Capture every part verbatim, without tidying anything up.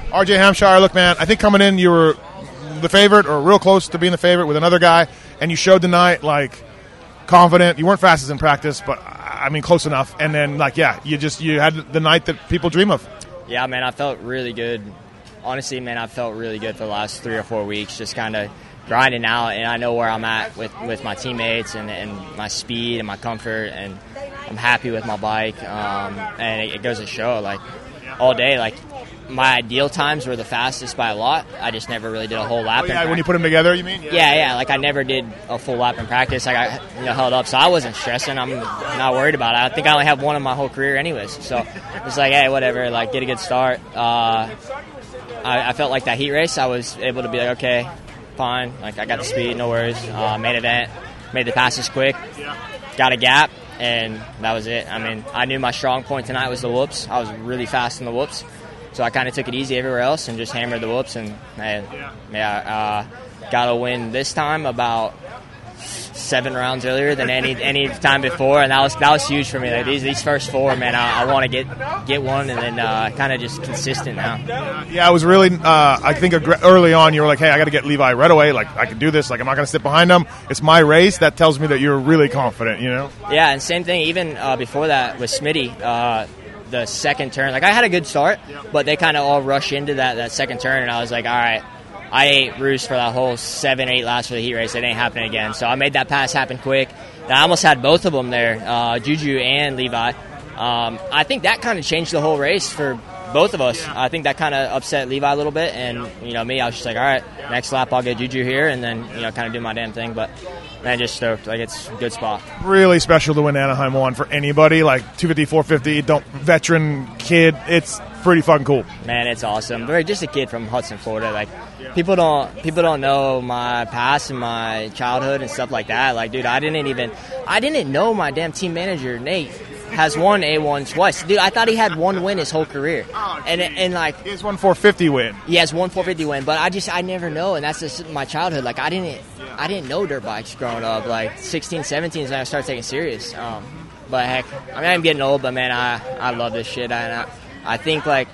R J Hampshire, look, man, I think coming in you were the favorite or real close to being the favorite with another guy, and you showed tonight, like, confident. You weren't fastest in practice, but, I mean, close enough. And then, like, yeah, you just you had the night that people dream of. Yeah, man, I felt really good. Honestly, man, I felt really good for the last three or four weeks, just kind of grinding out, and I know where I'm at with, with my teammates and, and my speed and my comfort, and I'm happy with my bike. Um, and it, it goes to show, like, all day, like, my ideal times were the fastest by a lot. I just never really did a whole lap. Oh, yeah, when you put them together, you mean? Yeah. yeah, yeah. Like, I never did a full lap in practice. I got, you know, held up, so I wasn't stressing. I'm not worried about it. I think I only have one in my whole career anyways. So it's like, hey, whatever, like, get a good start. Uh, I, I felt like that heat race, I was able to be like, okay, fine. Like, I got the speed, no worries. Uh, main event, made the passes quick, got a gap, and that was it. I mean, I knew my strong point tonight was the whoops. I was really fast in the whoops. So I kind of took it easy everywhere else and just hammered the whoops. And, man, yeah, uh, got a win this time about seven rounds earlier than any any time before, and that was that was huge for me. Like these these first four, man, I, I want to get get one, and then uh, kind of just consistent now. Yeah, it was really. Uh, I think early on you were like, hey, I got to get Levi right away. Like I can do this. Like I'm not going to sit behind him. It's my race. That tells me that you're really confident. You know. Yeah, and same thing even uh, before that with Smitty. Uh, the second turn, like I had a good start, but they kind of all rush into that, that second turn, and I was like, all right, I ate roost for that whole seven, eight laps for the heat race. It ain't happening again. So I made that pass happen quick. And I almost had both of them there, uh, Juju and Levi. Um, I think that kind of changed the whole race for both of us. I think that kind of upset Levi a little bit, and you know me, I was just like, all right, next lap I'll get Juju here, and then you know kind of do my damn thing. But man, just stoked. Like it's a good spot. Really special to win Anaheim one for anybody. Like two fifty, four fifty, don't veteran kid. It's pretty fucking cool. Man, it's awesome. But just a kid from Hudson, Florida. Like people don't people don't know my past and my childhood and stuff like that. Like dude, I didn't even I didn't know my damn team manager Nate has won A one twice. Dude, I thought he had one win his whole career. And and like he has one four fifty win. He has one four fifty win, but I just I never know, and that's just my childhood. Like I didn't I didn't know dirt bikes growing up. Like sixteen, seventeen is when I started taking it serious. Um, but heck, I mean I'm getting old, but man, I I love this shit. And I I think like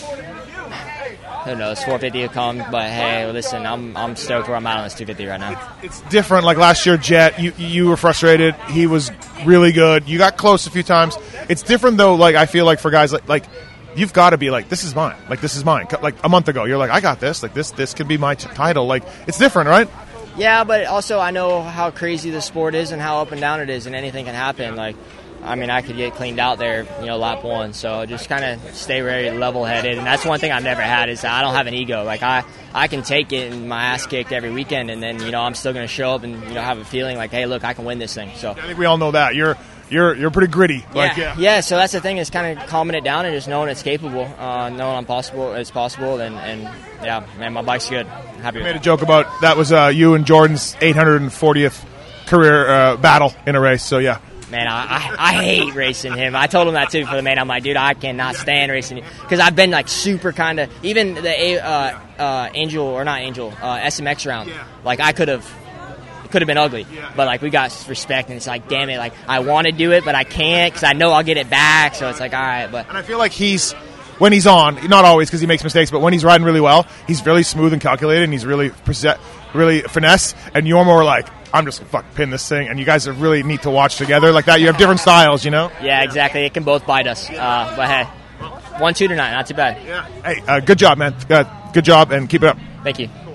who knows, four fifty will come, but hey, listen, I'm I'm stoked where I'm at on this two fifty right now. It's different. Like last year, Jet, you you were frustrated. He was really good. You got close a few times. It's different though. Like I feel like for guys like like you've got to be like, this is mine. Like this is mine. Like a month ago, you're like, I got this. Like this this could be my t- title. Like it's different, right? Yeah, but also I know how crazy the sport is and how up and down it is, and anything can happen. Like. I mean, I could get cleaned out there, you know, lap one. So just kind of stay very level-headed. And that's one thing I've never had is I don't have an ego. Like, I, I can take it and my ass kicked every weekend, and then, you know, I'm still going to show up and, you know, have a feeling like, hey, look, I can win this thing. So I think we all know that. You're you're you're pretty gritty. Yeah, like, yeah. yeah, so that's the thing is kind of calming it down and just knowing it's capable, uh, knowing I'm possible, it's possible. And, and, yeah, man, my bike's good. Happy you with made it. a joke about that was uh, you and Jordan's eight hundred fortieth career uh, battle in a race. So, yeah. Man, I, I I hate racing him. I told him that too for the main. I'm like, dude, I cannot stand racing you because I've been like super kind of even the uh, uh, Angel or not Angel uh, S M X round. Yeah. Like I could have could have been ugly, yeah. But like we got respect, and it's like, damn it, like I want to do it, but I can't because I know I'll get it back. So it's like, all right, but and I feel like he's. When he's on, not always because he makes mistakes, but when he's riding really well, he's really smooth and calculated, and he's really prese- really finesse. And you're more like, I'm just gonna fuck pin this thing, and you guys are really neat to watch together like that. You have different styles, you know. Yeah, exactly. It can both bite us, uh, but hey, one two tonight, not too bad. Yeah. Hey, uh, good job, man. Uh, good job, and keep it up. Thank you.